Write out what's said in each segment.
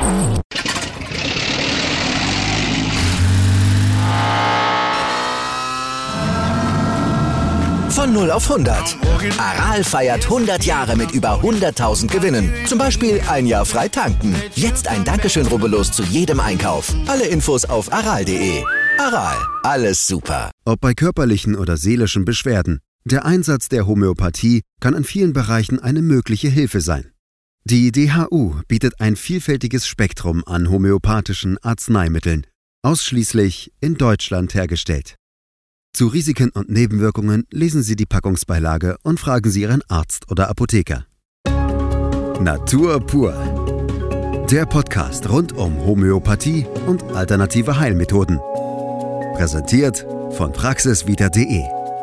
Von 0 auf 100. Aral feiert 100 Jahre mit über 100.000 Gewinnen. Zum Beispiel ein Jahr frei tanken. Jetzt ein Dankeschön, rubbellos zu jedem Einkauf. Alle Infos auf aral.de. Aral, alles super. Ob bei körperlichen oder seelischen Beschwerden, der Einsatz der Homöopathie kann in vielen Bereichen eine mögliche Hilfe sein. Die DHU bietet ein vielfältiges Spektrum an homöopathischen Arzneimitteln, ausschließlich in Deutschland hergestellt. Zu Risiken und Nebenwirkungen lesen Sie die Packungsbeilage und fragen Sie Ihren Arzt oder Apotheker. Natur pur. Der Podcast rund um Homöopathie und alternative Heilmethoden. Präsentiert von praxisvita.de.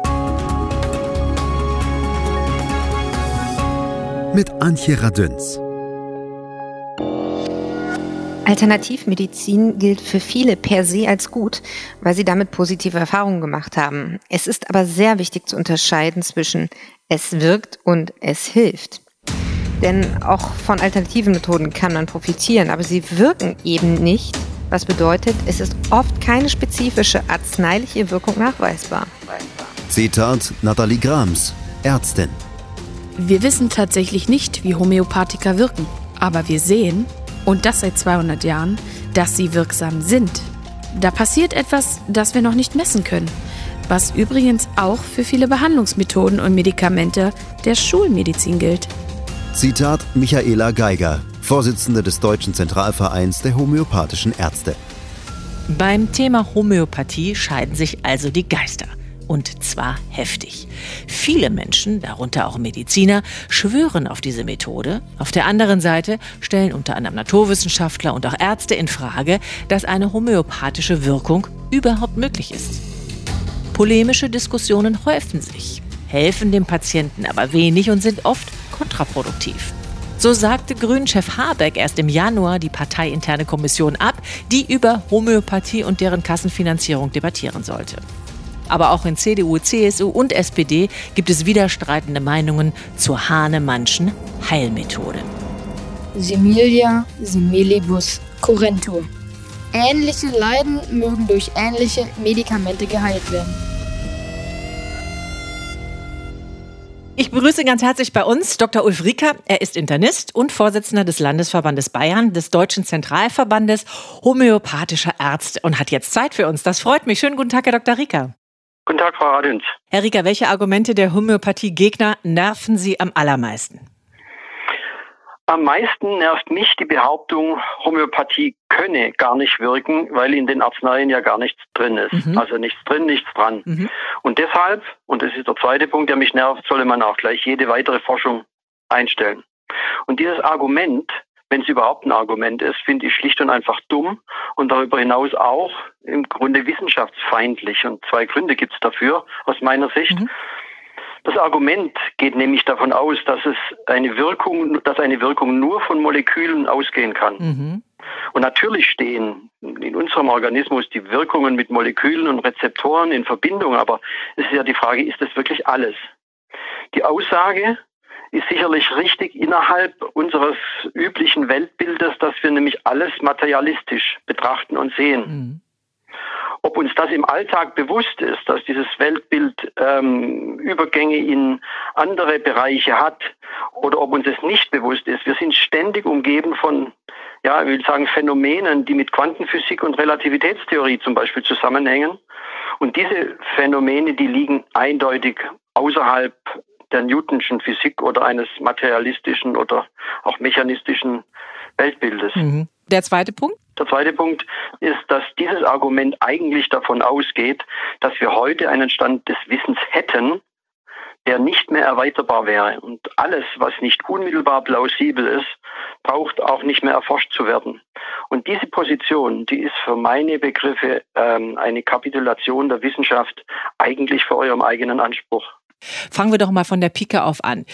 Mit Antje Radüns. Alternativmedizin gilt für viele per se als gut, weil sie damit positive Erfahrungen gemacht haben. Es ist aber sehr wichtig zu unterscheiden zwischen es wirkt und es hilft. Denn auch von alternativen Methoden kann man profitieren, aber sie wirken eben nicht, was bedeutet, es ist oft keine spezifische arzneiliche Wirkung nachweisbar. Zitat Nathalie Grams, Ärztin. Wir wissen tatsächlich nicht, wie Homöopathika wirken, aber wir sehen, und das seit 200 Jahren, dass sie wirksam sind. Da passiert etwas, das wir noch nicht messen können, was übrigens auch für viele Behandlungsmethoden und Medikamente der Schulmedizin gilt. Zitat Michaela Geiger, Vorsitzende des Deutschen Zentralvereins der homöopathischen Ärzte. Beim Thema Homöopathie scheiden sich also die Geister. Und zwar heftig. Viele Menschen, darunter auch Mediziner, schwören auf diese Methode. Auf der anderen Seite stellen unter anderem Naturwissenschaftler und auch Ärzte in Frage, dass eine homöopathische Wirkung überhaupt möglich ist. Polemische Diskussionen häufen sich, helfen dem Patienten aber wenig und sind oft kontraproduktiv. So sagte Grünen-Chef Habeck erst im Januar die parteiinterne Kommission ab, die über Homöopathie und deren Kassenfinanzierung debattieren sollte. Aber auch in CDU, CSU und SPD gibt es widerstreitende Meinungen zur Hahnemannschen Heilmethode. Similia similibus curentur. Ähnliche Leiden mögen durch ähnliche Medikamente geheilt werden. Ich begrüße ganz herzlich bei uns Dr. Ulf Rieker. Er ist Internist und Vorsitzender des Landesverbandes Bayern, des Deutschen Zentralverbandes homöopathischer Ärzte und hat jetzt Zeit für uns. Das freut mich. Schönen guten Tag, Herr Dr. Rieker. Guten Tag, Frau Radüns. Herr Rieker, welche Argumente der Homöopathie-Gegner nerven Sie am allermeisten? Am meisten nervt mich die Behauptung, Homöopathie könne gar nicht wirken, weil in den Arzneien ja gar nichts drin ist. Also nichts drin, nichts dran. Und deshalb, und das ist der zweite Punkt, der mich nervt, solle man auch gleich jede weitere Forschung einstellen. Und dieses Argument, wenn es überhaupt ein Argument ist, finde ich schlicht und einfach dumm und darüber hinaus auch im Grunde wissenschaftsfeindlich. Und zwei Gründe gibt es dafür aus meiner Sicht. Das Argument geht nämlich davon aus, dass eine Wirkung nur von Molekülen ausgehen kann. Und natürlich stehen in unserem Organismus die Wirkungen mit Molekülen und Rezeptoren in Verbindung, aber es ist ja die Frage, ist das wirklich alles? Die Aussage ist sicherlich richtig innerhalb unseres üblichen Weltbildes, dass wir nämlich alles materialistisch betrachten und sehen. Ob uns das im Alltag bewusst ist, dass dieses Weltbild Übergänge in andere Bereiche hat, oder ob uns es nicht bewusst ist. Wir sind ständig umgeben von, ich will sagen, Phänomenen, die mit Quantenphysik und Relativitätstheorie zum Beispiel zusammenhängen. Und diese Phänomene, die liegen eindeutig außerhalb der Newtonschen Physik oder eines materialistischen oder auch mechanistischen Weltbildes. Der zweite Punkt? Der zweite Punkt ist, dass dieses Argument eigentlich davon ausgeht, dass wir heute einen Stand des Wissens hätten, der nicht mehr erweiterbar wäre. Und alles, was nicht unmittelbar plausibel ist, braucht auch nicht mehr erforscht zu werden. Und diese Position, die ist für meine Begriffe eine Kapitulation der Wissenschaft eigentlich vor eurem eigenen Anspruch. Fangen wir doch mal von der Pike auf an.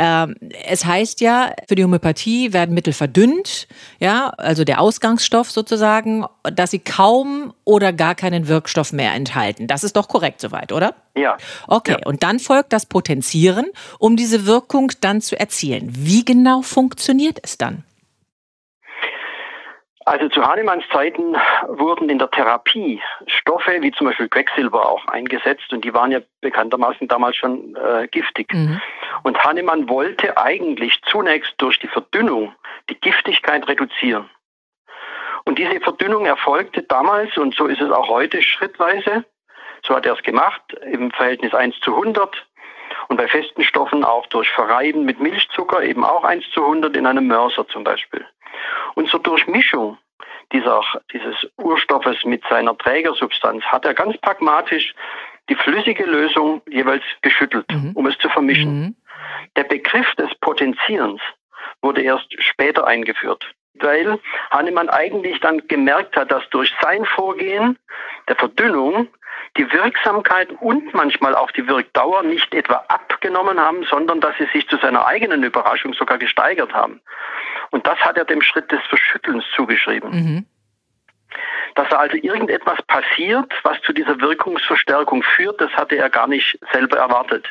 Es heißt ja, für die Homöopathie werden Mittel verdünnt, ja, also der Ausgangsstoff sozusagen, dass sie kaum oder gar keinen Wirkstoff mehr enthalten. Das ist doch korrekt soweit, oder? Ja. Okay, ja. Und dann folgt das Potenzieren, um diese Wirkung dann zu erzielen. Wie genau funktioniert es dann? Also zu Hahnemanns Zeiten wurden in der Therapie Stoffe wie zum Beispiel Quecksilber auch eingesetzt und die waren ja bekanntermaßen damals schon giftig. Und Hahnemann wollte eigentlich zunächst durch die Verdünnung die Giftigkeit reduzieren. Und diese Verdünnung erfolgte damals, und so ist es auch heute, schrittweise. So hat er es gemacht, im Verhältnis 1:100 und bei festen Stoffen auch durch Verreiben mit Milchzucker, eben auch 1:100 in einem Mörser zum Beispiel. Und zur Durchmischung dieses Urstoffes mit seiner Trägersubstanz hat er ganz pragmatisch die flüssige Lösung jeweils geschüttelt, um es zu vermischen. Der Begriff des Potenzierens wurde erst später eingeführt, weil Hahnemann eigentlich dann gemerkt hat, dass durch sein Vorgehen der Verdünnung die Wirksamkeit und manchmal auch die Wirkdauer nicht etwa abgenommen haben, sondern dass sie sich zu seiner eigenen Überraschung sogar gesteigert haben. Und das hat er dem Schritt des Verschüttelns zugeschrieben. Dass da also irgendetwas passiert, was zu dieser Wirkungsverstärkung führt, das hatte er gar nicht selber erwartet.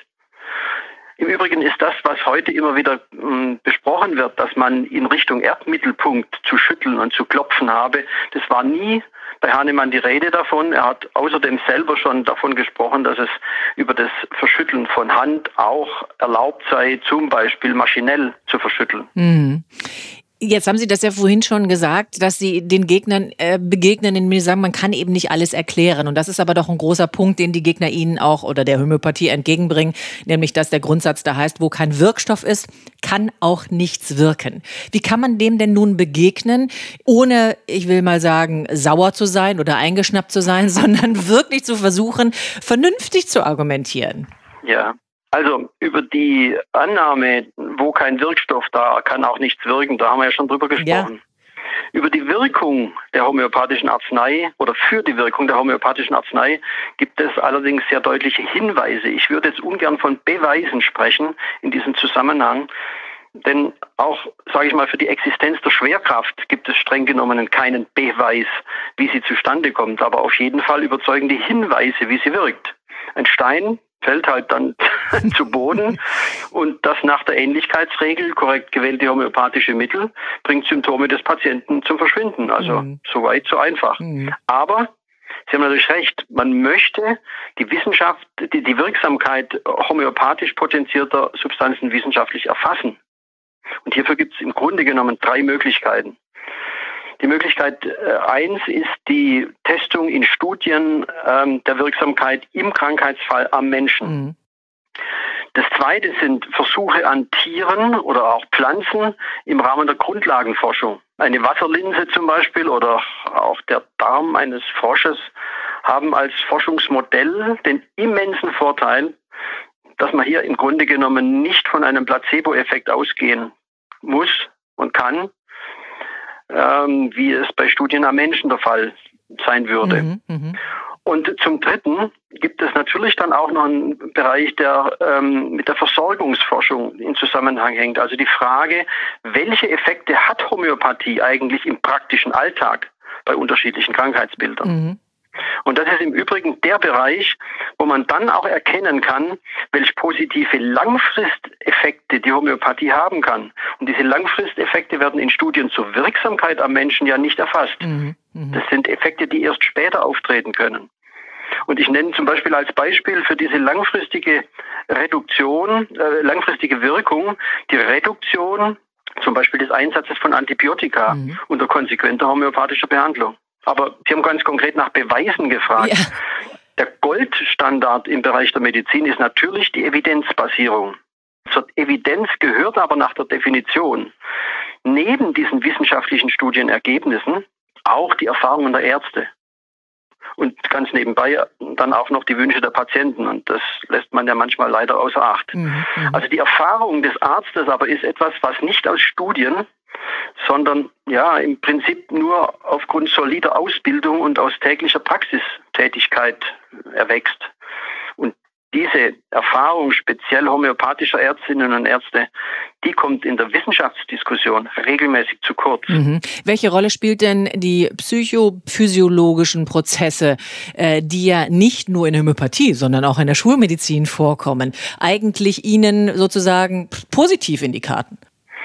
Im Übrigen ist das, was heute immer wieder besprochen wird, dass man in Richtung Erdmittelpunkt zu schütteln und zu klopfen habe, das war nie bei Hahnemann die Rede davon. Er hat außerdem selber schon davon gesprochen, dass es über das Verschütteln von Hand auch erlaubt sei, zum Beispiel maschinell zu verschütteln. Jetzt haben Sie das ja vorhin schon gesagt, dass Sie den Gegnern begegnen, indem Sie sagen, man kann eben nicht alles erklären. Und das ist aber doch ein großer Punkt, den die Gegner Ihnen auch oder der Homöopathie entgegenbringen, nämlich dass der Grundsatz da heißt, wo kein Wirkstoff ist, kann auch nichts wirken. Wie kann man dem denn nun begegnen, ohne, ich will mal sagen, sauer zu sein oder eingeschnappt zu sein, sondern wirklich zu versuchen, vernünftig zu argumentieren? Ja. Also über die Annahme, wo kein Wirkstoff da, kann auch nichts wirken, da haben wir ja schon drüber gesprochen. Ja. Über die Wirkung der homöopathischen Arznei oder für die Wirkung der homöopathischen Arznei gibt es allerdings sehr deutliche Hinweise. Ich würde jetzt ungern von Beweisen sprechen in diesem Zusammenhang, denn auch, sage ich mal, für die Existenz der Schwerkraft gibt es streng genommen keinen Beweis, wie sie zustande kommt, aber auf jeden Fall überzeugen die Hinweise, wie sie wirkt. Ein Stein fällt halt dann zu Boden und das nach der Ähnlichkeitsregel, korrekt gewählte homöopathische Mittel, bringt Symptome des Patienten zum Verschwinden. Also soweit so einfach. Aber Sie haben natürlich recht, man möchte die Wissenschaft, die Wirksamkeit homöopathisch potenzierter Substanzen wissenschaftlich erfassen. Und hierfür gibt es im Grunde genommen 3 Möglichkeiten. Die Möglichkeit 1 ist die Testung in Studien der Wirksamkeit im Krankheitsfall am Menschen. Das zweite sind Versuche an Tieren oder auch Pflanzen im Rahmen der Grundlagenforschung. Eine Wasserlinse zum Beispiel oder auch der Darm eines Frosches haben als Forschungsmodell den immensen Vorteil, dass man hier im Grunde genommen nicht von einem Placebo-Effekt ausgehen muss und kann, wie es bei Studien am Menschen der Fall sein würde. Und zum Dritten gibt es natürlich dann auch noch einen Bereich, der mit der Versorgungsforschung in Zusammenhang hängt. Also die Frage, welche Effekte hat Homöopathie eigentlich im praktischen Alltag bei unterschiedlichen Krankheitsbildern? Und das ist im Übrigen der Bereich, wo man dann auch erkennen kann, welche positive Langfristeffekte die Homöopathie haben kann. Und diese Langfristeffekte werden in Studien zur Wirksamkeit am Menschen ja nicht erfasst. Das sind Effekte, die erst später auftreten können. Und ich nenne zum Beispiel als Beispiel für diese langfristige Reduktion, langfristige Wirkung, die Reduktion zum Beispiel des Einsatzes von Antibiotika unter konsequenter homöopathischer Behandlung. Aber Sie haben ganz konkret nach Beweisen gefragt. Ja. Der Goldstandard im Bereich der Medizin ist natürlich die Evidenzbasierung. Zur Evidenz gehört aber nach der Definition neben diesen wissenschaftlichen Studienergebnissen auch die Erfahrungen der Ärzte. Und ganz nebenbei dann auch noch die Wünsche der Patienten. Und das lässt man ja manchmal leider außer Acht. Also die Erfahrung des Arztes aber ist etwas, was nicht aus Studien, sondern ja im Prinzip nur aufgrund solider Ausbildung und aus täglicher Praxistätigkeit erwächst. Und diese Erfahrung speziell homöopathischer Ärztinnen und Ärzte, die kommt in der Wissenschaftsdiskussion regelmäßig zu kurz. Welche Rolle spielt denn die psychophysiologischen Prozesse, die ja nicht nur in der Homöopathie, sondern auch in der Schulmedizin vorkommen, eigentlich Ihnen sozusagen positiv in die Karten?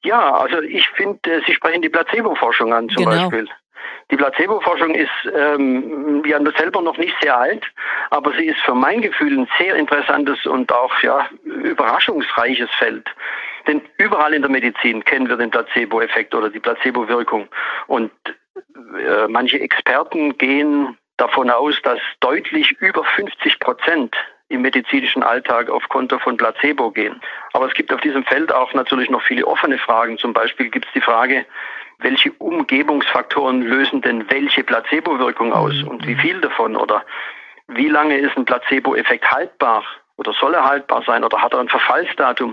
Ja, also ich finde, Sie sprechen die Placebo-Forschung an zum Beispiel. Die Placebo-Forschung ist ja selber noch nicht sehr alt, aber sie ist für mein Gefühl ein sehr interessantes und auch überraschungsreiches Feld. Denn überall in der Medizin kennen wir den Placebo-Effekt oder die Placebo-Wirkung. Und manche Experten gehen davon aus, dass deutlich über 50% im medizinischen Alltag auf Konto von Placebo gehen. Aber es gibt auf diesem Feld auch natürlich noch viele offene Fragen. Zum Beispiel gibt es die Frage, welche Umgebungsfaktoren lösen denn welche Placebo-Wirkung aus und wie viel davon? Oder wie lange ist ein Placebo-Effekt haltbar? Oder soll er haltbar sein? Oder hat er ein Verfallsdatum?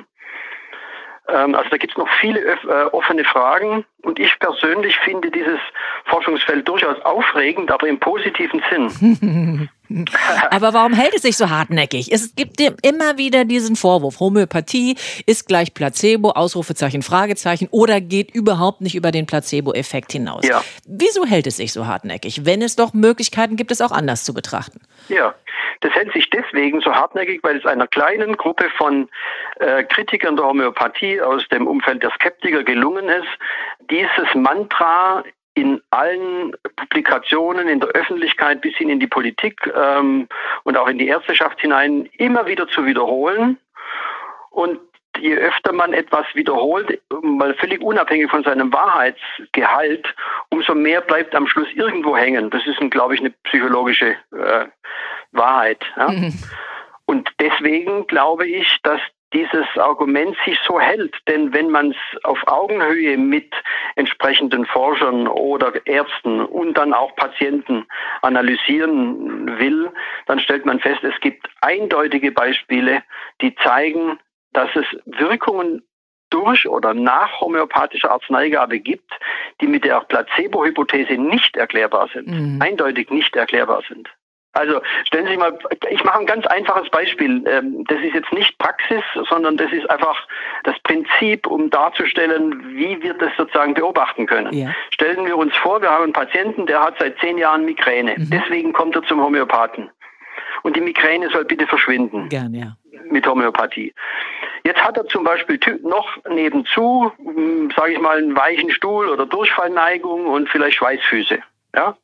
Also da gibt es noch viele offene Fragen und ich persönlich finde dieses Forschungsfeld durchaus aufregend, aber im positiven Sinn. Aber warum hält es sich so hartnäckig? Es gibt immer wieder diesen Vorwurf, Homöopathie ist gleich Placebo, Ausrufezeichen, Fragezeichen oder geht überhaupt nicht über den Placebo-Effekt hinaus. Ja. Wieso hält es sich so hartnäckig, wenn es doch Möglichkeiten gibt, es auch anders zu betrachten? Ja, das hält sich deswegen so hartnäckig, weil es einer kleinen Gruppe von Kritikern der Homöopathie aus dem Umfeld der Skeptiker gelungen ist, dieses Mantra in allen Publikationen, in der Öffentlichkeit bis hin in die Politik und auch in die Ärzteschaft hinein immer wieder zu wiederholen. Und je öfter man etwas wiederholt, mal völlig unabhängig von seinem Wahrheitsgehalt, umso mehr bleibt am Schluss irgendwo hängen. Das ist, glaube ich, eine psychologische Wahrheit. Ja? Und deswegen glaube ich, dass dieses Argument sich so hält. Denn wenn man es auf Augenhöhe mit entsprechenden Forschern oder Ärzten und dann auch Patienten analysieren will, dann stellt man fest, es gibt eindeutige Beispiele, die zeigen, dass es Wirkungen durch oder nach homöopathischer Arzneigabe gibt, die mit der Placebo-Hypothese nicht erklärbar sind. Eindeutig nicht erklärbar sind. Also stellen Sie sich mal, ich mache ein ganz einfaches Beispiel. Das ist jetzt nicht Praxis, sondern das ist einfach das Prinzip, um darzustellen, wie wir das sozusagen beobachten können. Ja. Stellen wir uns vor, wir haben einen Patienten, der hat seit 10 Jahren Migräne. Deswegen kommt er zum Homöopathen. Und die Migräne soll bitte verschwinden. Gerne, ja. Mit Homöopathie. Jetzt hat er zum Beispiel noch nebenzu, sage ich mal, einen weichen Stuhl oder Durchfallneigung und vielleicht Schweißfüße. Ja?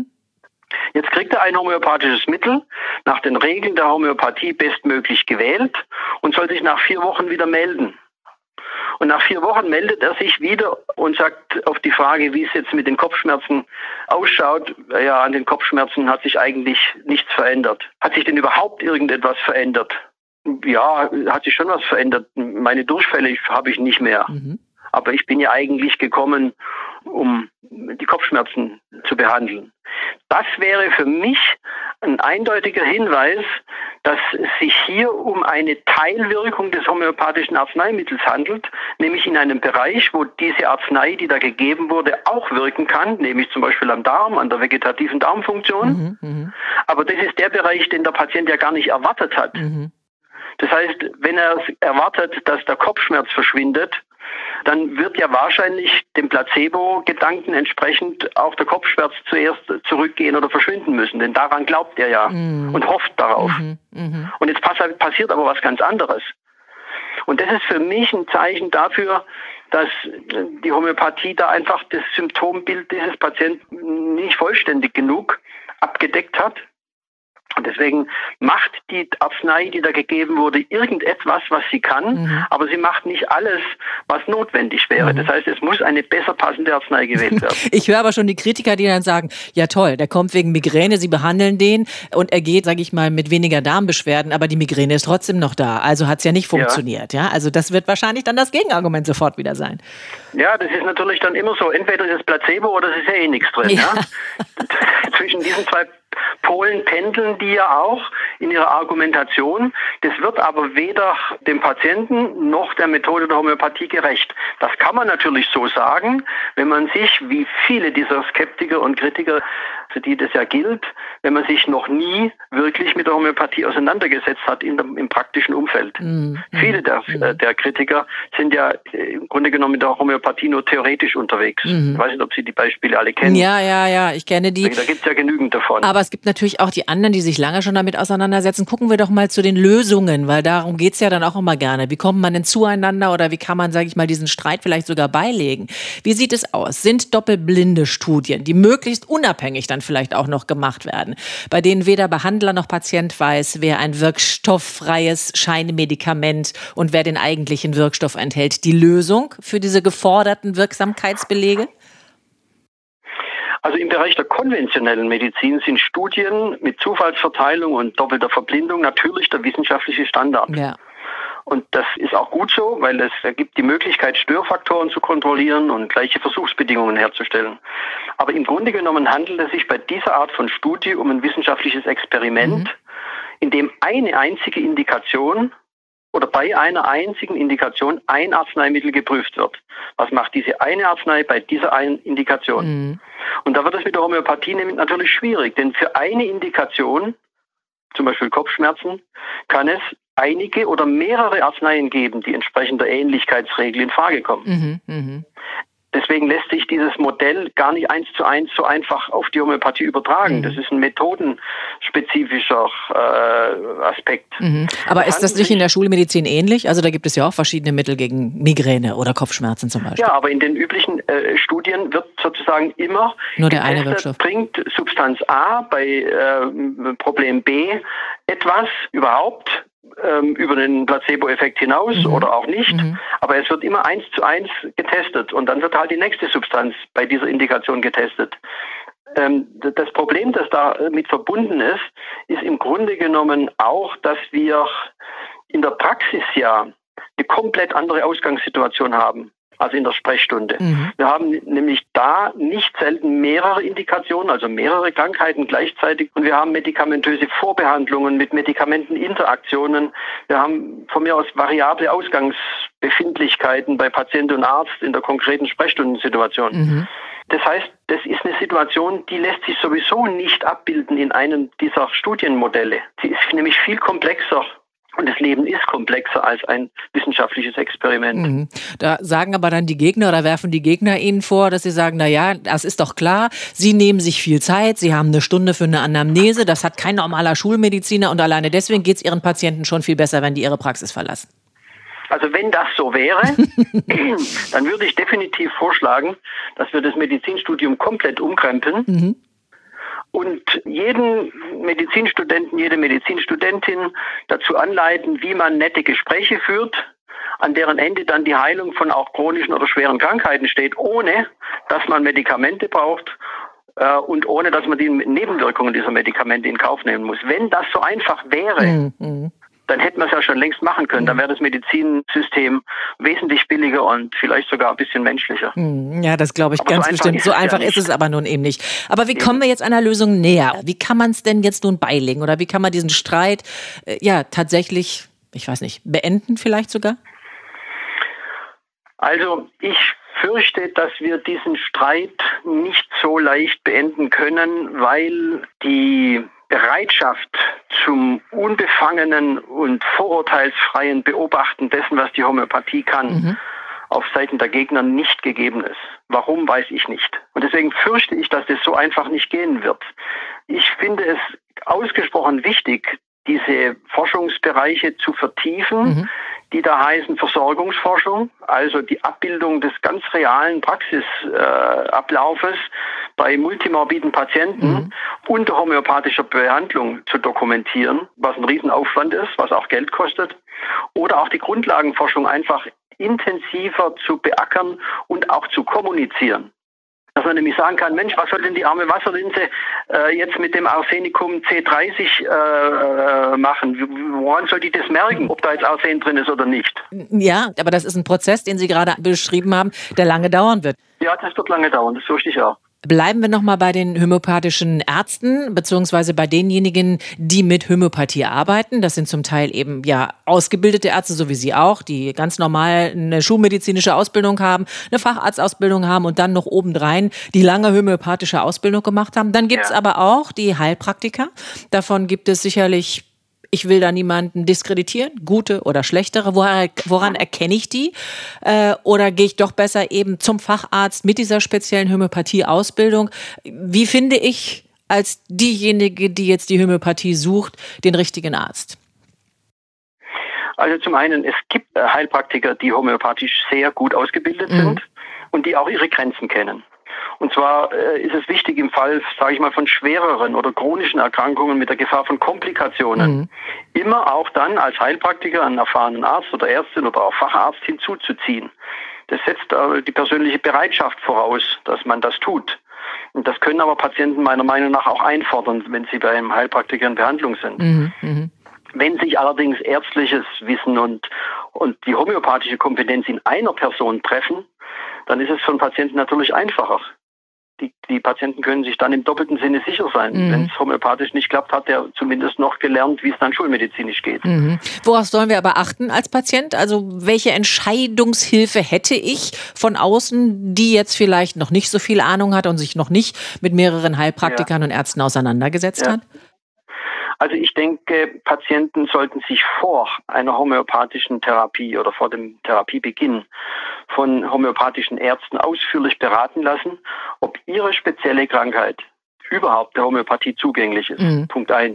Jetzt kriegt er ein homöopathisches Mittel, nach den Regeln der Homöopathie bestmöglich gewählt und soll sich nach 4 Wochen wieder melden. Und nach 4 Wochen meldet er sich wieder und sagt auf die Frage, wie es jetzt mit den Kopfschmerzen ausschaut, ja, an den Kopfschmerzen hat sich eigentlich nichts verändert. Hat sich denn überhaupt irgendetwas verändert? Ja, hat sich schon was verändert. Meine Durchfälle habe ich nicht mehr. Aber ich bin ja eigentlich gekommen, um die Kopfschmerzen zu behandeln. Das wäre für mich ein eindeutiger Hinweis, dass es sich hier um eine Teilwirkung des homöopathischen Arzneimittels handelt, nämlich in einem Bereich, wo diese Arznei, die da gegeben wurde, auch wirken kann, nämlich zum Beispiel am Darm, an der vegetativen Darmfunktion. Aber das ist der Bereich, den der Patient ja gar nicht erwartet hat. Das heißt, wenn er erwartet, dass der Kopfschmerz verschwindet, dann wird ja wahrscheinlich dem Placebo-Gedanken entsprechend auch der Kopfschmerz zuerst zurückgehen oder verschwinden müssen. Denn daran glaubt er ja und hofft darauf. Und jetzt passiert aber was ganz anderes. Und das ist für mich ein Zeichen dafür, dass die Homöopathie da einfach das Symptombild dieses Patienten nicht vollständig genug abgedeckt hat. Und deswegen macht die Arznei, die da gegeben wurde, irgendetwas, was sie kann, aber sie macht nicht alles, was notwendig wäre. Das heißt, es muss eine besser passende Arznei gewählt werden. Ich höre aber schon die Kritiker, die dann sagen, ja toll, der kommt wegen Migräne, Sie behandeln den und er geht, sage ich mal, mit weniger Darmbeschwerden, aber die Migräne ist trotzdem noch da. Also hat es ja nicht funktioniert. Ja? Also das wird wahrscheinlich dann das Gegenargument sofort wieder sein. Ja, das ist natürlich dann immer so, entweder ist es Placebo oder es ist ja eh nichts drin. Ja. Zwischen diesen 2 Polen pendeln die ja auch in ihrer Argumentation. Das wird aber weder dem Patienten noch der Methode der Homöopathie gerecht. Das kann man natürlich so sagen, wenn man sich, wie viele dieser Skeptiker und Kritiker, für die das ja gilt, wenn man sich noch nie wirklich mit der Homöopathie auseinandergesetzt hat im praktischen Umfeld. Viele der Kritiker sind ja im Grunde genommen mit der Homöopathie nur theoretisch unterwegs. Ich weiß nicht, ob Sie die Beispiele alle kennen. Ja, ich kenne die. Da gibt es ja genügend davon. Aber es gibt natürlich auch die anderen, die sich lange schon damit auseinandersetzen. Gucken wir doch mal zu den Lösungen, weil darum geht's ja dann auch immer gerne. Wie kommt man denn zueinander oder wie kann man, sage ich mal, diesen Streit vielleicht sogar beilegen? Wie sieht es aus? Sind doppelblinde Studien, die möglichst unabhängig dann vielleicht auch noch gemacht werden, bei denen weder Behandler noch Patient weiß, wer ein wirkstofffreies Scheinmedikament und wer den eigentlichen Wirkstoff enthält, die Lösung für diese geforderten Wirksamkeitsbelege? Also im Bereich der konventionellen Medizin sind Studien mit Zufallsverteilung und doppelter Verblindung natürlich der wissenschaftliche Standard. Ja. Und das ist auch gut so, weil es ergibt die Möglichkeit, Störfaktoren zu kontrollieren und gleiche Versuchsbedingungen herzustellen. Aber im Grunde genommen handelt es sich bei dieser Art von Studie um ein wissenschaftliches Experiment, in dem eine einzige Indikation oder bei einer einzigen Indikation ein Arzneimittel geprüft wird. Was macht diese eine Arznei bei dieser einen Indikation? Und da wird es mit der Homöopathie nämlich natürlich schwierig, denn für eine Indikation, zum Beispiel Kopfschmerzen, kann es einige oder mehrere Arzneien geben, die entsprechend der Ähnlichkeitsregel in Frage kommen. Deswegen lässt sich dieses Modell gar nicht 1:1 so einfach auf die Homöopathie übertragen. Das ist ein methodenspezifischer Aspekt. Aber ist das nicht in der Schulmedizin ähnlich? Also da gibt es ja auch verschiedene Mittel gegen Migräne oder Kopfschmerzen zum Beispiel. Ja, aber in den üblichen Studien wird sozusagen immer nur der eine Wirkstoff. Bringt Substanz A bei Problem B etwas überhaupt über den Placebo-Effekt hinaus oder auch nicht. Aber es wird immer 1:1 getestet und dann wird halt die nächste Substanz bei dieser Indikation getestet. Das Problem, das damit verbunden ist, ist im Grunde genommen auch, dass wir in der Praxis ja eine komplett andere Ausgangssituation haben. Also in der Sprechstunde. Wir haben nämlich da nicht selten mehrere Indikationen, also mehrere Krankheiten gleichzeitig. Und wir haben medikamentöse Vorbehandlungen mit Medikamenteninteraktionen. Wir haben von mir aus variable Ausgangsbefindlichkeiten bei Patient und Arzt in der konkreten Sprechstundensituation. Das heißt, das ist eine Situation, die lässt sich sowieso nicht abbilden in einem dieser Studienmodelle. Sie ist nämlich viel komplexer. Und das Leben ist komplexer als ein wissenschaftliches Experiment. Da sagen aber dann die Gegner oder werfen die Gegner Ihnen vor, dass sie sagen, naja, das ist doch klar, Sie nehmen sich viel Zeit, Sie haben eine Stunde für eine Anamnese, das hat kein normaler Schulmediziner und alleine deswegen geht es Ihren Patienten schon viel besser, wenn die ihre Praxis verlassen. Also wenn das so wäre, dann würde ich definitiv vorschlagen, dass wir das Medizinstudium komplett umkrempeln. Und jeden Medizinstudenten, jede Medizinstudentin dazu anleiten, wie man nette Gespräche führt, an deren Ende dann die Heilung von auch chronischen oder schweren Krankheiten steht, ohne dass man Medikamente braucht und ohne dass man die Nebenwirkungen dieser Medikamente in Kauf nehmen muss. Wenn das so einfach wäre, dann hätten wir es ja schon längst machen können. Dann wäre das Medizinsystem wesentlich billiger und vielleicht sogar ein bisschen menschlicher. Ja, das glaube ich ganz bestimmt. So einfach ist es aber nun eben nicht. Aber wie kommen wir jetzt einer Lösung näher? Wie kann man es denn jetzt nun beilegen? Oder wie kann man diesen Streit tatsächlich, ich weiß nicht, beenden vielleicht sogar? Also ich fürchte, dass wir diesen Streit nicht so leicht beenden können, weil die Bereitschaft zum unbefangenen und vorurteilsfreien Beobachten dessen, was die Homöopathie kann, auf Seiten der Gegner nicht gegeben ist. Warum, weiß ich nicht. Und deswegen fürchte ich, dass das so einfach nicht gehen wird. Ich finde es ausgesprochen wichtig, diese Forschungsbereiche zu vertiefen, die da heißen Versorgungsforschung, also die Abbildung des ganz realen Praxisablaufes bei multimorbiden Patienten unter homöopathischer Behandlung zu dokumentieren, was ein Riesenaufwand ist, was auch Geld kostet, oder auch die Grundlagenforschung einfach intensiver zu beackern und auch zu kommunizieren. Dass man nämlich sagen kann, Mensch, was soll denn die arme Wasserlinse jetzt mit dem Arsenicum C30 machen? Woran soll die das merken, ob da jetzt Arsen drin ist oder nicht? Ja, aber das ist ein Prozess, den Sie gerade beschrieben haben, der lange dauern wird. Ja, das wird lange dauern, das fürchte ich auch. Bleiben wir nochmal bei den homöopathischen Ärzten, beziehungsweise bei denjenigen, die mit Homöopathie arbeiten. Das sind zum Teil eben ja ausgebildete Ärzte, so wie Sie auch, die ganz normal eine schulmedizinische Ausbildung haben, eine Facharztausbildung haben und dann noch obendrein die lange homöopathische Ausbildung gemacht haben. Dann gibt's aber auch die Heilpraktiker. Davon gibt es sicherlich, ich will da niemanden diskreditieren, gute oder schlechtere. Woran erkenne ich die? Oder gehe ich doch besser eben zum Facharzt mit dieser speziellen Homöopathie-Ausbildung? Wie finde ich als diejenige, die jetzt die Homöopathie sucht, den richtigen Arzt? Also zum einen, es gibt Heilpraktiker, die homöopathisch sehr gut ausgebildet sind und die auch ihre Grenzen kennen. Und zwar ist es wichtig im Fall, sage ich mal, von schwereren oder chronischen Erkrankungen mit der Gefahr von Komplikationen, immer auch dann als Heilpraktiker einen erfahrenen Arzt oder Ärztin oder auch Facharzt hinzuzuziehen. Das setzt die persönliche Bereitschaft voraus, dass man das tut. Und das können aber Patienten meiner Meinung nach auch einfordern, wenn sie bei einem Heilpraktiker in Behandlung sind. Wenn sich allerdings ärztliches Wissen und die homöopathische Kompetenz in einer Person treffen, dann ist es für den Patienten natürlich einfacher. Die Patienten können sich dann im doppelten Sinne sicher sein. Wenn es homöopathisch nicht klappt, hat er zumindest noch gelernt, wie es dann schulmedizinisch geht. Worauf sollen wir aber achten als Patient? Also welche Entscheidungshilfe hätte ich von außen, die jetzt vielleicht noch nicht so viel Ahnung hat und sich noch nicht mit mehreren Heilpraktikern und Ärzten auseinandergesetzt hat? Also ich denke, Patienten sollten sich vor einer homöopathischen Therapie oder vor dem Therapiebeginn von homöopathischen Ärzten ausführlich beraten lassen, ob ihre spezielle Krankheit überhaupt der Homöopathie zugänglich ist. Punkt 1.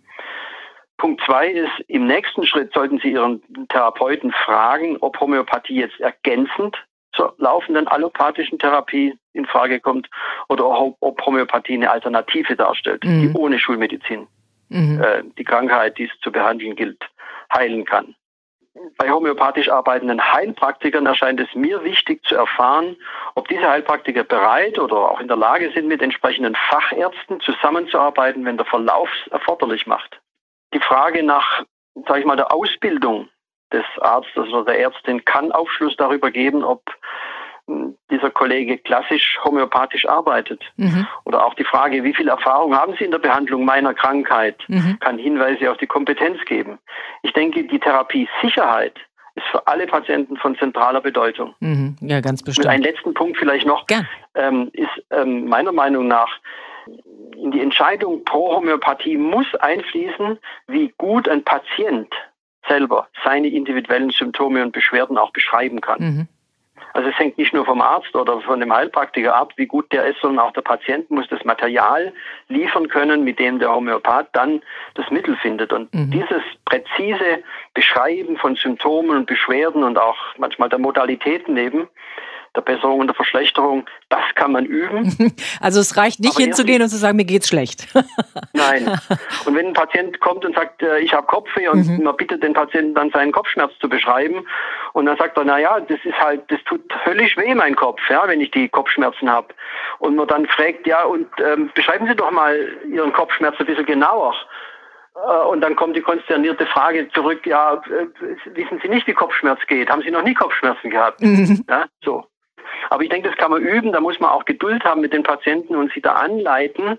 Punkt 2 ist, im nächsten Schritt sollten Sie Ihren Therapeuten fragen, ob Homöopathie jetzt ergänzend zur laufenden allopathischen Therapie in Frage kommt oder ob Homöopathie eine Alternative darstellt, die ohne Schulmedizin die Krankheit, die es zu behandeln gilt, heilen kann. Bei homöopathisch arbeitenden Heilpraktikern erscheint es mir wichtig zu erfahren, ob diese Heilpraktiker bereit oder auch in der Lage sind, mit entsprechenden Fachärzten zusammenzuarbeiten, wenn der Verlauf es erforderlich macht. Die Frage nach, sage ich mal, der Ausbildung des Arztes oder der Ärztin kann Aufschluss darüber geben, ob dieser Kollege klassisch homöopathisch arbeitet. Oder auch die Frage, wie viel Erfahrung haben Sie in der Behandlung meiner Krankheit, kann Hinweise auf die Kompetenz geben. Ich denke, die Therapiesicherheit ist für alle Patienten von zentraler Bedeutung. Ja, ganz bestimmt. Und einen letzten Punkt vielleicht noch, ist meiner Meinung nach, in die Entscheidung pro Homöopathie muss einfließen, wie gut ein Patient selber seine individuellen Symptome und Beschwerden auch beschreiben kann. Also es hängt nicht nur vom Arzt oder von dem Heilpraktiker ab, wie gut der ist, sondern auch der Patient muss das Material liefern können, mit dem der Homöopath dann das Mittel findet. Und dieses präzise Beschreiben von Symptomen und Beschwerden und auch manchmal der Modalitäten eben, der Besserung und der Verschlechterung, das kann man üben. Also es reicht nicht hinzugehen und zu sagen, mir geht's schlecht. Nein. Und wenn ein Patient kommt und sagt, ich habe Kopfweh und man bittet den Patienten dann seinen Kopfschmerz zu beschreiben und dann sagt er, naja, das tut höllisch weh, mein Kopf, ja, wenn ich die Kopfschmerzen habe. Und man dann fragt, ja, und beschreiben Sie doch mal Ihren Kopfschmerz ein bisschen genauer. Und dann kommt die konsternierte Frage zurück, ja, wissen Sie nicht, wie Kopfschmerz geht? Haben Sie noch nie Kopfschmerzen gehabt? Ja, so. Aber ich denke, das kann man üben, da muss man auch Geduld haben mit den Patienten und sie da anleiten,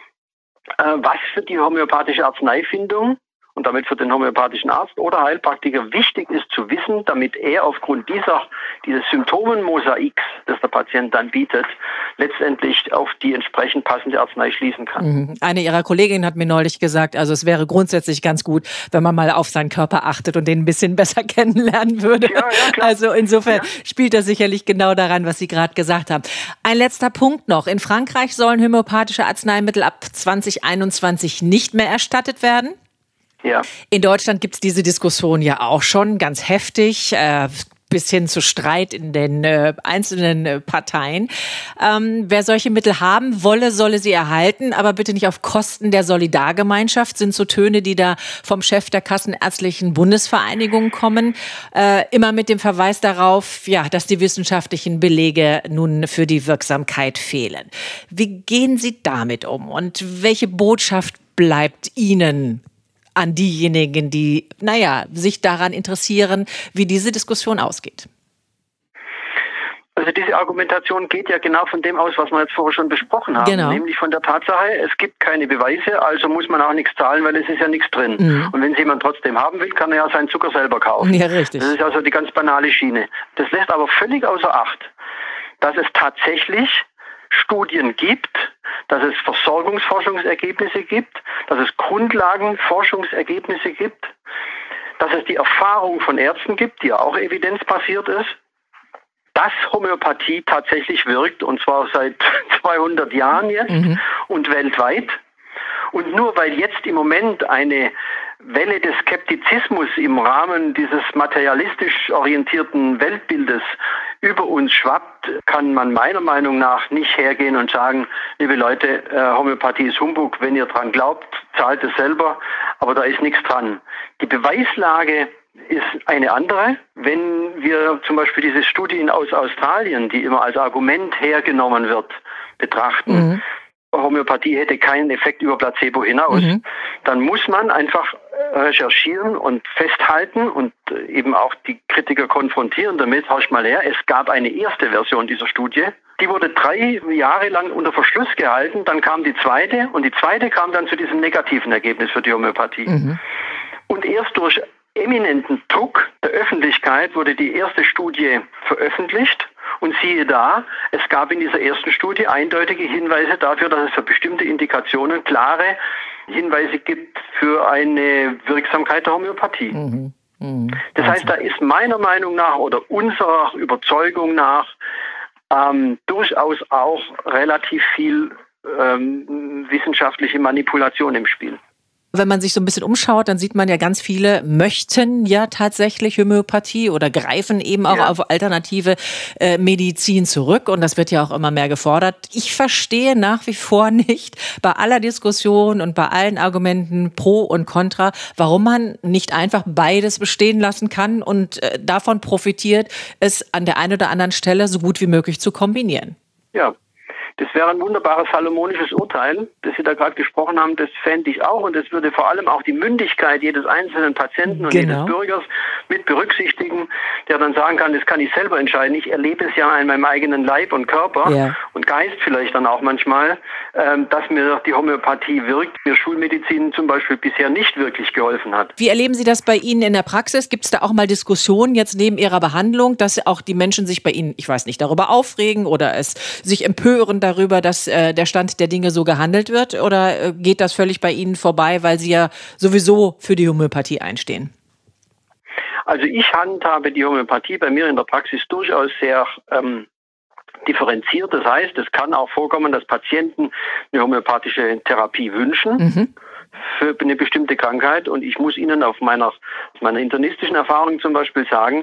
was für die homöopathische Arzneifindung und damit für den homöopathischen Arzt oder Heilpraktiker wichtig ist zu wissen, damit er aufgrund dieses Symptomenmosaiks, das der Patient dann bietet, letztendlich auf die entsprechend passende Arznei schließen kann. Eine Ihrer Kolleginnen hat mir neulich gesagt, also es wäre grundsätzlich ganz gut, wenn man mal auf seinen Körper achtet und den ein bisschen besser kennenlernen würde. Ja, klar. Also insofern spielt das sicherlich genau daran, was Sie gerade gesagt haben. Ein letzter Punkt noch. In Frankreich sollen homöopathische Arzneimittel ab 2021 nicht mehr erstattet werden. Ja. In Deutschland gibt es diese Diskussion ja auch schon ganz heftig, bis hin zu Streit in den einzelnen Parteien. Wer solche Mittel haben wolle, solle sie erhalten, aber bitte nicht auf Kosten der Solidargemeinschaft, sind so Töne, die da vom Chef der Kassenärztlichen Bundesvereinigung kommen. Immer mit dem Verweis darauf, ja, dass die wissenschaftlichen Belege nun für die Wirksamkeit fehlen. Wie gehen Sie damit um und welche Botschaft bleibt Ihnen an diejenigen, die, sich daran interessieren, wie diese Diskussion ausgeht? Also diese Argumentation geht ja genau von dem aus, was wir jetzt vorher schon besprochen haben. Genau. Nämlich von der Tatsache, es gibt keine Beweise, also muss man auch nichts zahlen, weil es ist ja nichts drin. Mhm. Und wenn es jemand trotzdem haben will, kann er ja seinen Zucker selber kaufen. Ja, richtig. Das ist also die ganz banale Schiene. Das lässt aber völlig außer Acht, dass es tatsächlich Studien gibt, dass es Versorgungsforschungsergebnisse gibt, dass es Grundlagenforschungsergebnisse gibt, dass es die Erfahrung von Ärzten gibt, die ja auch evidenzbasiert ist, dass Homöopathie tatsächlich wirkt, und zwar seit 200 Jahren jetzt und weltweit. Und nur weil jetzt im Moment eine Welle des Skeptizismus im Rahmen dieses materialistisch orientierten Weltbildes über uns schwappt, kann man meiner Meinung nach nicht hergehen und sagen, liebe Leute, Homöopathie ist Humbug, wenn ihr dran glaubt, zahlt es selber, aber da ist nichts dran. Die Beweislage ist eine andere. Wenn wir zum Beispiel diese Studien aus Australien, die immer als Argument hergenommen wird, betrachten, Homöopathie hätte keinen Effekt über Placebo hinaus, dann muss man einfach recherchieren und festhalten und eben auch die Kritiker konfrontieren damit, horch mal her, es gab eine erste Version dieser Studie, die wurde 3 Jahre lang unter Verschluss gehalten, dann kam die zweite und die zweite kam dann zu diesem negativen Ergebnis für die Homöopathie. Und erst durch eminenten Druck der Öffentlichkeit wurde die erste Studie veröffentlicht und siehe da, es gab in dieser ersten Studie eindeutige Hinweise dafür, dass es für bestimmte Indikationen klare Hinweise gibt für eine Wirksamkeit der Homöopathie. Das heißt, da ist meiner Meinung nach oder unserer Überzeugung nach durchaus auch relativ viel wissenschaftliche Manipulation im Spiel. Wenn man sich so ein bisschen umschaut, dann sieht man ja, ganz viele möchten ja tatsächlich Homöopathie oder greifen eben auch auf alternative Medizin zurück. Und das wird ja auch immer mehr gefordert. Ich verstehe nach wie vor nicht, bei aller Diskussion und bei allen Argumenten pro und contra, warum man nicht einfach beides bestehen lassen kann und davon profitiert, es an der einen oder anderen Stelle so gut wie möglich zu kombinieren. Ja. Das wäre ein wunderbares salomonisches Urteil, das Sie da gerade gesprochen haben. Das fände ich auch und das würde vor allem auch die Mündigkeit jedes einzelnen Patienten und jedes Bürgers mit berücksichtigen, der dann sagen kann, das kann ich selber entscheiden. Ich erlebe es ja in meinem eigenen Leib und Körper und Geist vielleicht dann auch manchmal, dass mir die Homöopathie wirkt, mir Schulmedizin zum Beispiel bisher nicht wirklich geholfen hat. Wie erleben Sie das bei Ihnen in der Praxis? Gibt es da auch mal Diskussionen jetzt neben Ihrer Behandlung, dass auch die Menschen sich bei Ihnen, ich weiß nicht, darüber aufregen oder es sich empören darüber, dass der Stand der Dinge so gehandelt wird? Oder geht das völlig bei Ihnen vorbei, weil Sie ja sowieso für die Homöopathie einstehen? Also ich handhabe die Homöopathie bei mir in der Praxis durchaus sehr differenziert. Das heißt, es kann auch vorkommen, dass Patienten eine homöopathische Therapie wünschen für eine bestimmte Krankheit. Und ich muss Ihnen aus meiner internistischen Erfahrung zum Beispiel sagen,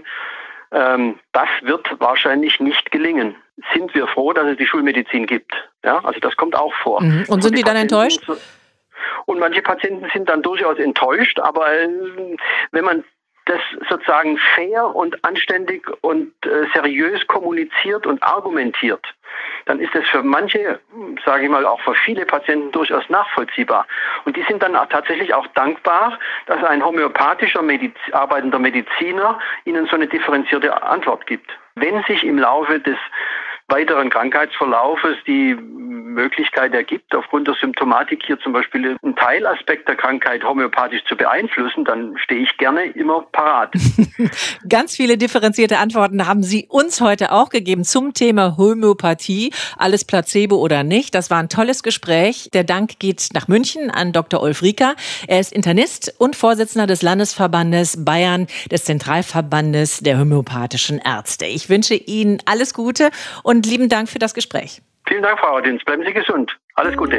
das wird wahrscheinlich nicht gelingen. Sind wir froh, dass es die Schulmedizin gibt? Ja, also das kommt auch vor. Und sind die dann enttäuscht? Und manche Patienten sind dann durchaus enttäuscht, aber wenn man das sozusagen fair und anständig und seriös kommuniziert und argumentiert, dann ist es für manche, sage ich mal, auch für viele Patienten durchaus nachvollziehbar. Und die sind dann auch tatsächlich auch dankbar, dass ein homöopathischer arbeitender Mediziner ihnen so eine differenzierte Antwort gibt. Wenn sich im Laufe des weiteren Krankheitsverlaufes die Möglichkeit ergibt, aufgrund der Symptomatik hier zum Beispiel einen Teilaspekt der Krankheit homöopathisch zu beeinflussen, dann stehe ich gerne immer parat. Ganz viele differenzierte Antworten haben Sie uns heute auch gegeben zum Thema Homöopathie. Alles Placebo oder nicht? Das war ein tolles Gespräch. Der Dank geht nach München an Dr. Ulf Rieker. Er ist Internist und Vorsitzender des Landesverbandes Bayern, des Zentralverbandes der homöopathischen Ärzte. Ich wünsche Ihnen alles Gute und lieben Dank für das Gespräch. Vielen Dank, Frau Audins. Bleiben Sie gesund. Alles Gute.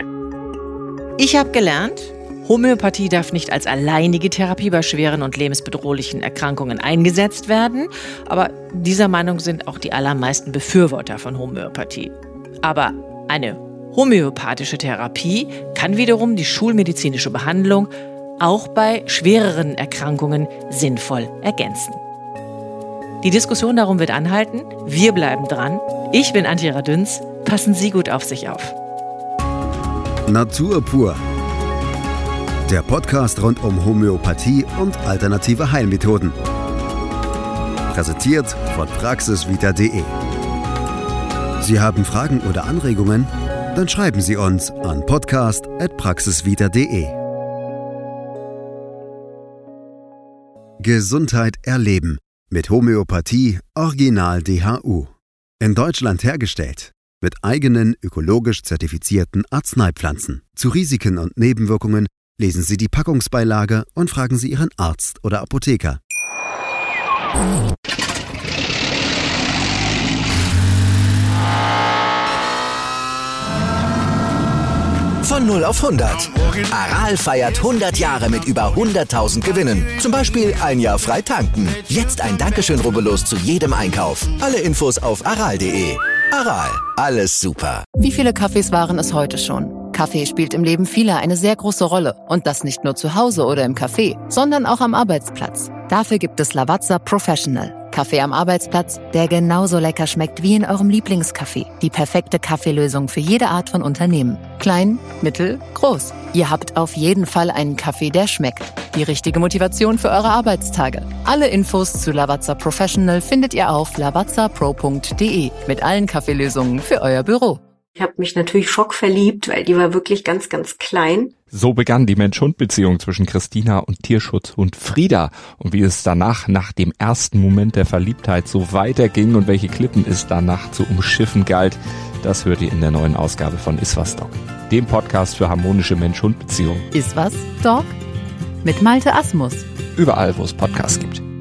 Ich habe gelernt, Homöopathie darf nicht als alleinige Therapie bei schweren und lebensbedrohlichen Erkrankungen eingesetzt werden. Aber dieser Meinung sind auch die allermeisten Befürworter von Homöopathie. Aber eine homöopathische Therapie kann wiederum die schulmedizinische Behandlung auch bei schwereren Erkrankungen sinnvoll ergänzen. Die Diskussion darum wird anhalten. Wir bleiben dran. Ich bin Antje Radünz. Passen Sie gut auf sich auf. Natur pur. Der Podcast rund um Homöopathie und alternative Heilmethoden. Präsentiert von praxisvita.de. Sie haben Fragen oder Anregungen? Dann schreiben Sie uns an podcast@praxisvita.de. Gesundheit erleben. Mit Homöopathie Original DHU. In Deutschland hergestellt. Mit eigenen ökologisch zertifizierten Arzneipflanzen. Zu Risiken und Nebenwirkungen lesen Sie die Packungsbeilage und fragen Sie Ihren Arzt oder Apotheker. Von 0 auf 100. Aral feiert 100 Jahre mit über 100.000 Gewinnen. Zum Beispiel ein Jahr frei tanken. Jetzt ein Dankeschön, rubbellos zu jedem Einkauf. Alle Infos auf aral.de. Aral, alles super. Wie viele Kaffees waren es heute schon? Kaffee spielt im Leben vieler eine sehr große Rolle. Und das nicht nur zu Hause oder im Café, sondern auch am Arbeitsplatz. Dafür gibt es Lavazza Professional. Kaffee am Arbeitsplatz, der genauso lecker schmeckt wie in eurem Lieblingscafé. Die perfekte Kaffeelösung für jede Art von Unternehmen. Klein, mittel, groß. Ihr habt auf jeden Fall einen Kaffee, der schmeckt. Die richtige Motivation für eure Arbeitstage. Alle Infos zu Lavazza Professional findet ihr auf lavazzapro.de mit allen Kaffeelösungen für euer Büro. Ich habe mich natürlich schockverliebt, weil die war wirklich ganz, ganz klein. So begann die Mensch-Hund-Beziehung zwischen Christina und Tierschutzhund Frieda. Und wie es danach, nach dem ersten Moment der Verliebtheit, so weiterging und welche Klippen es danach zu umschiffen galt, das hört ihr in der neuen Ausgabe von Iswas Dog, dem Podcast für harmonische Mensch-Hund-Beziehungen. Iswas Dog? Mit Malte Asmus. Überall, wo es Podcasts gibt.